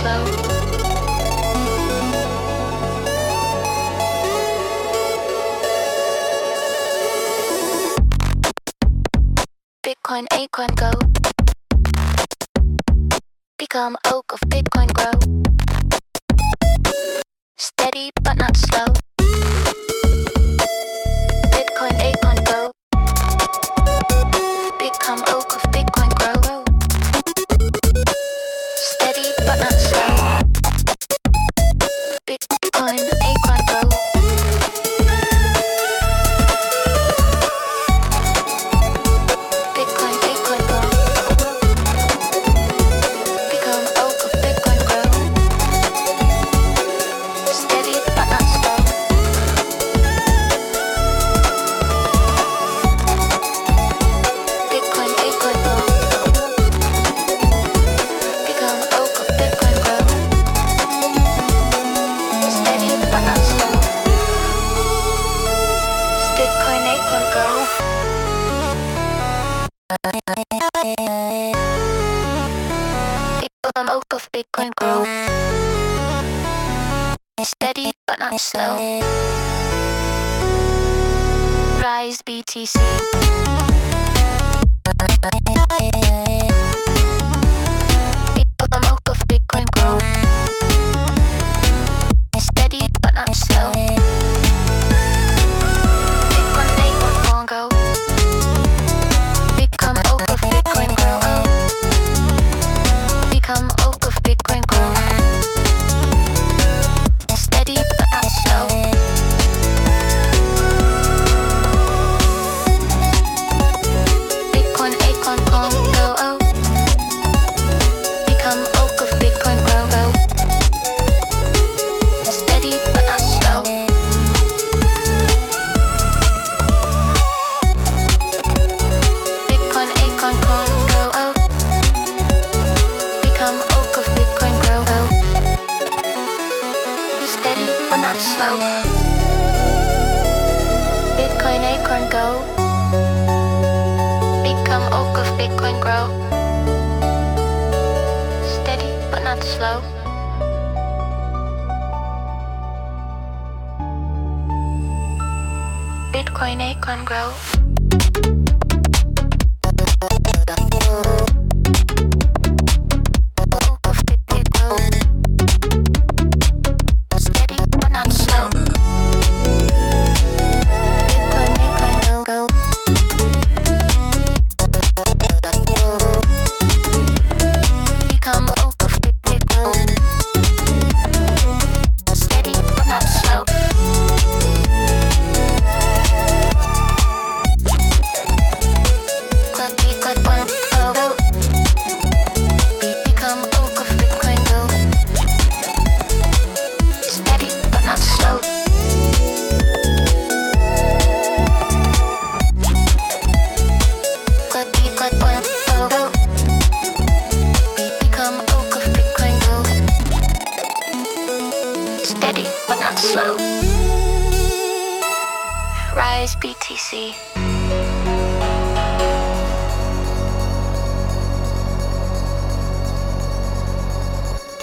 slow. Bitcoin, Acorn, go. Become oak of Bitcoin, grow. Steady but not slow. Bitcoin, Acorn, go. Become oak of Bitcoin, grow. Steady but not slow. Bitcoin, Acorn, go. Bitcoin, Acorn, go. Become oak of Bitcoin, grow. Steady but not slow. Bitcoin, Acorn, go. Become oak of Bitcoin, grow. Steady but not slow. Bitcoin, Acorn, go. Become oak of Bitcoin, grow. Steady but not slow. Rise BTC. Become oak of Bitcoin, grow. Steady but not slow. Bitcoin, Acorn, go. Become oak of Bitcoin, grow. Become oak of Bitcoin, grow. Steady but not slow. Bitcoin, Acorn, go. Become oak of Bitcoin, grow. Steady but not slow. Bitcoin, Acorn, go. Become oak of Bitcoin, grow. Steady but not slow. Bitcoin, Acorn, go. Become oak of Bitcoin, grow. Steady but not slow. Bitcoin, Acorn, grow.